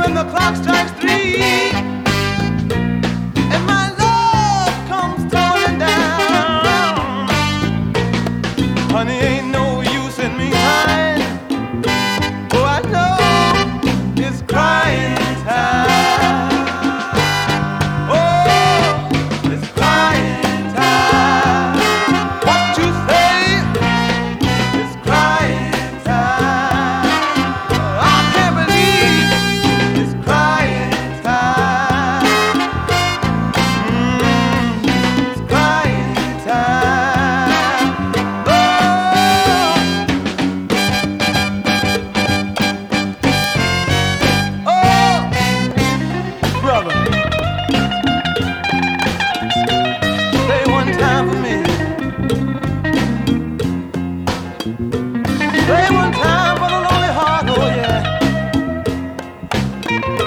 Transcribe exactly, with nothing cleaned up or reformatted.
when the clock strikes three, and my love comes tumbling down. Honey, ain't no use in me crying. Oh, I know it's crying time. Oh, it's crying time. What you say? It's crying time. I can't believe it's crying time. Mm, it's crying time. Oh, oh, brother, say one time for me. Say one time for the lonely heart, oh yeah.